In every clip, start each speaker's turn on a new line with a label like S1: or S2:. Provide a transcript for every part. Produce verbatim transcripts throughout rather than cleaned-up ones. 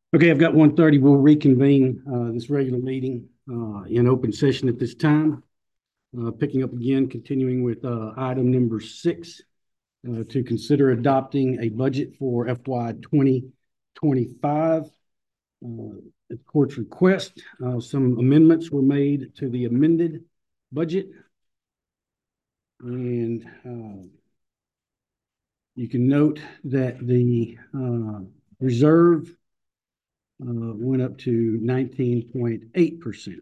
S1: Okay, I've got one thirty. We'll reconvene uh, this regular meeting uh, in open session at this time. Uh, picking up again, continuing with uh, item number six, uh, to consider adopting a budget for F Y twenty twenty-five. Uh, at the court's request, uh, some amendments were made to the amended budget. And uh, you can note that the uh, reserve uh, went up to nineteen point eight percent.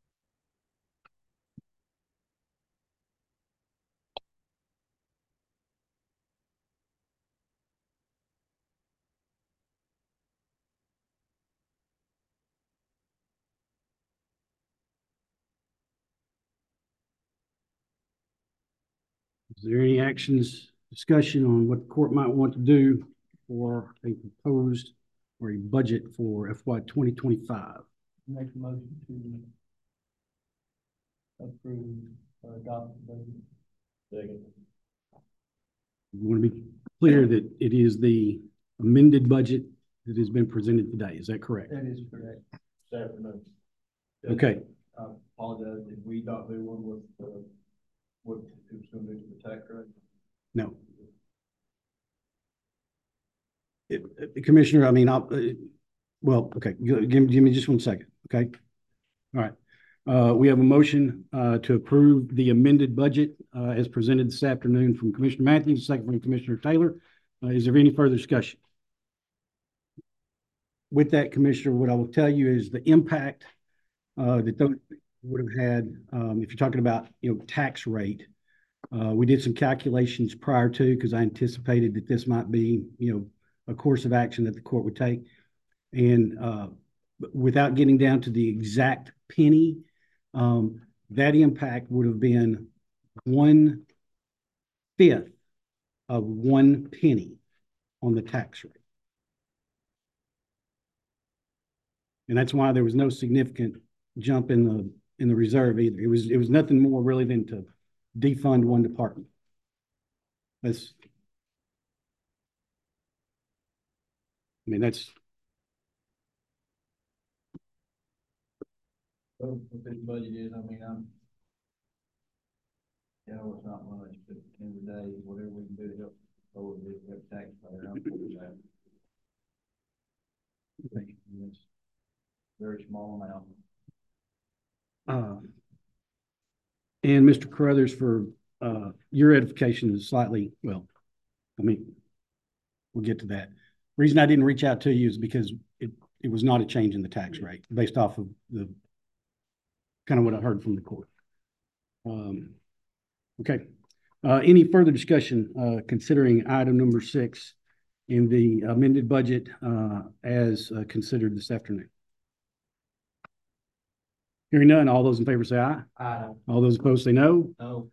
S1: Is there any actions, discussion on what the court might want to do for a proposed or a budget for F Y twenty twenty-five?
S2: Make a motion to approve or adopt the budget. Second.
S1: You want to be clear that it is the amended budget that has been presented today. Is that correct?
S2: That is correct. Second.
S1: Okay.
S2: I apologize. Did we not do one with uh, what it was going to do to the tax rate?
S1: No. It, it, Commissioner, I mean, I'll, uh, well, okay, give, give me just one second, okay? All right. Uh, we have a motion uh, to approve the amended budget uh, as presented this afternoon from Commissioner Matthews, second from Commissioner Taylor. Uh, is there any further discussion? With that, Commissioner, what I will tell you is the impact uh, that those would have had, um, if you're talking about, you know, tax rate. Uh, we did some calculations prior to, because I anticipated that this might be, you know, a course of action that the court would take. And uh, without getting down to the exact penny, um, that impact would have been one fifth of one penny on the tax rate. And that's why there was no significant jump in the in the reserve either. It was it was nothing more really than to defund one department. That's, I mean, that's.
S2: Well, what this budget is, I mean, I'm, you know, it's not much, but at the end of the day, whatever we can do to help lower the help taxpayer, I'm for that.
S1: Okay.
S2: It's a very small amount.
S1: Uh, and Mister Carruthers, for uh, your edification is slightly, well, I mean, we'll get to that. The reason I didn't reach out to you is because it, it was not a change in the tax rate based off of the kind of what I heard from the court. Um, okay. Uh, any further discussion uh, considering item number six in the amended budget uh, as uh, considered this afternoon? Hearing none, all those in favor say aye.
S2: Aye.
S1: All those opposed say no.
S2: No.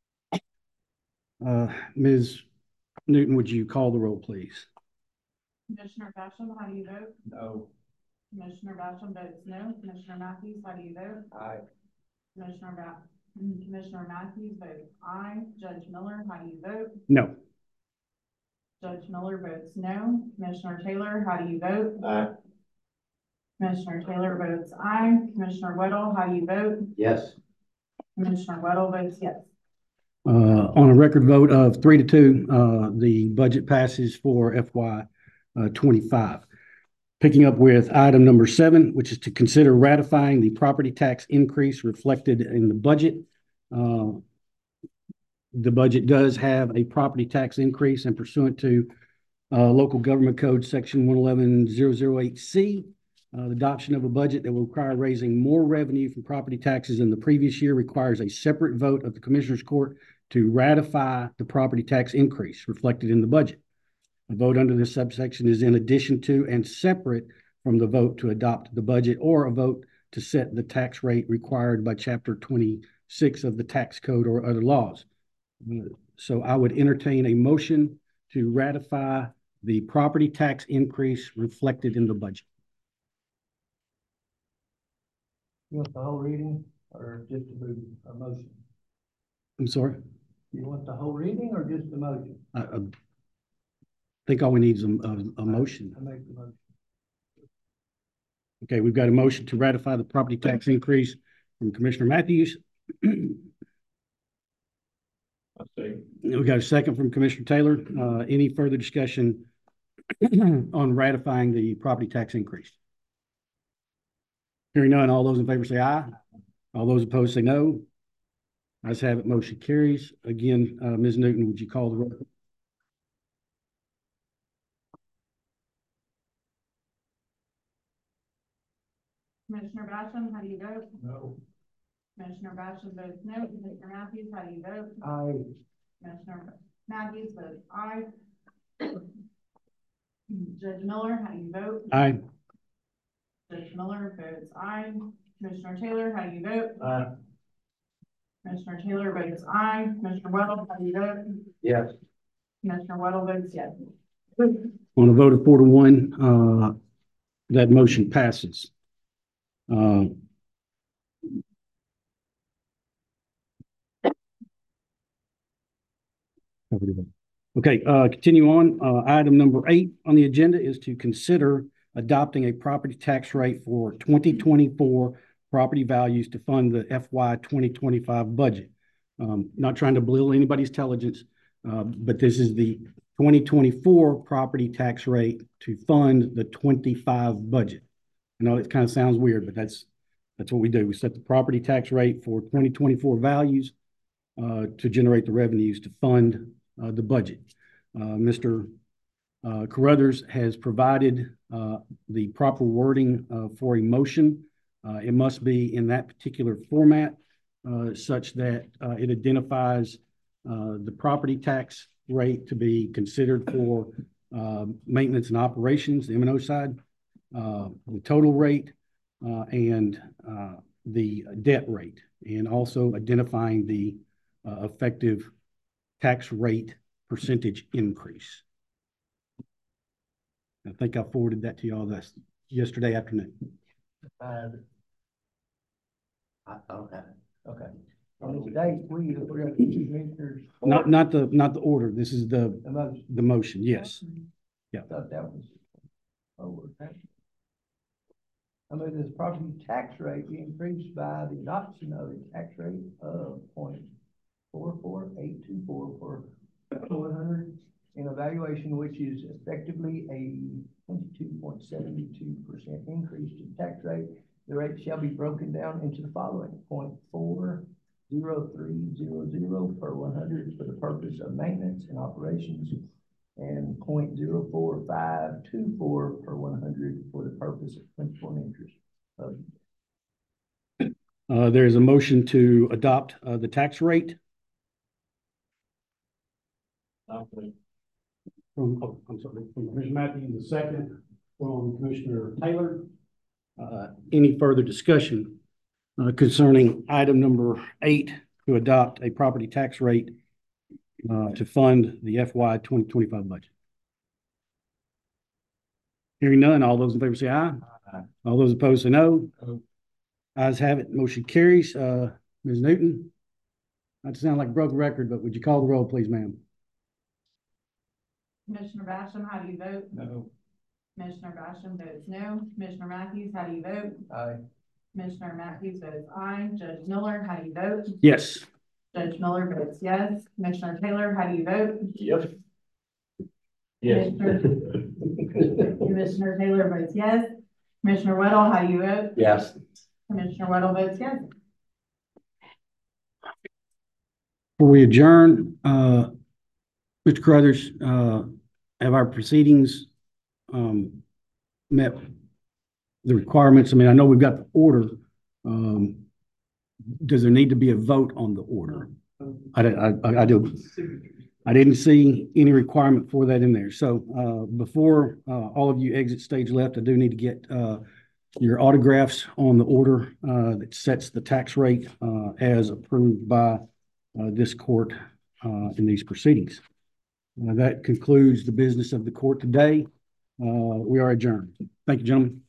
S1: Uh, Miz Newton, would you call the roll, please?
S3: Commissioner Basham, how do you vote?
S2: No.
S3: Commissioner Basham votes no. Commissioner Matthews, how do you vote?
S2: Aye.
S3: Commissioner ba Commissioner Matthews votes aye. Judge Miller, how do you vote?
S1: No.
S3: Judge Miller votes no. Commissioner Taylor, how do you vote?
S2: Aye.
S3: Commissioner Taylor votes aye. Commissioner Weddle, how do you vote?
S2: Yes.
S3: Commissioner Weddle votes yes.
S1: Uh, on a record vote of three to two, uh, the budget passes for F Y twenty-five. Picking up with item number seven, which is to consider ratifying the property tax increase reflected in the budget. Uh, the budget does have a property tax increase, and pursuant to uh, local government code section one eleven zero zero eight C, uh, the adoption of a budget that will require raising more revenue from property taxes than the previous year requires a separate vote of the Commissioners Court to ratify the property tax increase reflected in the budget. A vote under this subsection is in addition to and separate from the vote to adopt the budget or a vote to set the tax rate required by Chapter twenty-six of the tax code or other laws. So I would entertain a motion to ratify the property tax increase reflected in the budget.
S2: You want the whole reading or just a, a motion?
S1: I'm sorry?
S2: You want the whole reading or just the motion?
S1: I, I think all we need is a, a, a motion.
S2: I make the motion.
S1: Okay, we've got a motion to ratify the property tax increase from Commissioner Matthews.
S2: I'll say.
S1: We got a second from Commissioner Taylor. Uh, any further discussion on ratifying the property tax increase? Hearing none, all those in favor say aye. All those opposed say no. Ayes have it, motion carries. Again, uh, Miz Newton, would you call the roll?
S3: Commissioner Basham, how do you vote?
S2: No.
S3: Commissioner Basham votes no. Commissioner Matthews, how do you vote?
S2: Aye.
S3: Commissioner Matthews votes aye. Judge Miller, how do you vote?
S1: Aye.
S3: Judge Miller votes aye. Commissioner Taylor, how do you vote?
S2: Aye.
S3: Commissioner Taylor votes aye. Commissioner Weddle, how do you vote?
S2: Yes.
S3: Commissioner Weddle votes yes.
S1: On a vote of four to one, uh, that motion passes. Uh, Okay, uh, continue on. Uh, item number eight on the agenda is to consider adopting a property tax rate for twenty twenty-four property values to fund the F Y twenty twenty-five budget. Um, not trying to belittle anybody's intelligence, uh, but this is the twenty twenty-four property tax rate to fund the twenty-five budget. I know it kind of sounds weird, but that's that's what we do. We set the property tax rate for twenty twenty-four values uh, to generate the revenues to fund uh, the budget. Uh, Mister Uh, Carruthers has provided uh, the proper wording uh, for a motion. Uh, it must be in that particular format uh, such that uh, it identifies uh, the property tax rate to be considered for uh, maintenance and operations, the M and O side, uh, the total rate, uh, and uh, the debt rate, and also identifying the uh, effective tax rate percentage increase. I think I forwarded that to y'all this yesterday afternoon.
S2: Uh, okay, okay. On the date, we, we're gonna keep commissioners.
S1: Not, not the, not the order. This is the,
S2: The motion.
S1: the motion. Yes.
S2: I thought that was. Oh, okay. I mean, this property tax rate be increased by the adoption of a tax rate of point four four eight two four for one hundred in evaluation, which is effectively a twenty-two point seven two percent increase to the tax rate. The rate shall be broken down into the following: point four zero three zero zero per one hundred for the purpose of maintenance and operations, and point zero four five two four per one hundred for the purpose of principal and interest.
S1: Uh, there is a motion to adopt uh, the tax rate.
S2: Okay.
S1: From, oh, I'm sorry, from Commissioner Matthews, the second from Commissioner Taylor. Uh, any further discussion uh, concerning item number eight to adopt a property tax rate uh, to fund the F Y twenty twenty-five budget? Hearing none, all those in favor say aye.
S2: Aye.
S1: All those opposed say no.
S2: Oh.
S1: Ayes have it, motion carries. Uh, Miz Newton, not to sound like a broken record, but would you call the roll, please, ma'am?
S3: Commissioner Basham, how do you vote?
S2: No.
S3: Commissioner Basham votes no. Commissioner Matthews, how do you vote?
S2: Aye.
S3: Commissioner Matthews votes aye. Judge Miller, how do you vote?
S1: Yes.
S3: Judge Miller votes yes. Commissioner Taylor, how do you vote?
S2: Yes.
S3: Yes. Commissioner Taylor votes yes. Commissioner Weddle, how do you vote?
S2: Yes.
S3: Commissioner Weddle votes yes.
S1: Before we adjourn, uh, Mister Carruthers, uh, have our proceedings um, met the requirements? I mean, I know we've got the order. Um, does there need to be a vote on the order? I, I, I do. I didn't see any requirement for that in there. So uh, before uh, all of you exit stage left, I do need to get uh, your autographs on the order uh, that sets the tax rate uh, as approved by uh, this court uh, in these proceedings. Uh, that concludes the business of the court today. Uh, we are adjourned. Thank you, gentlemen.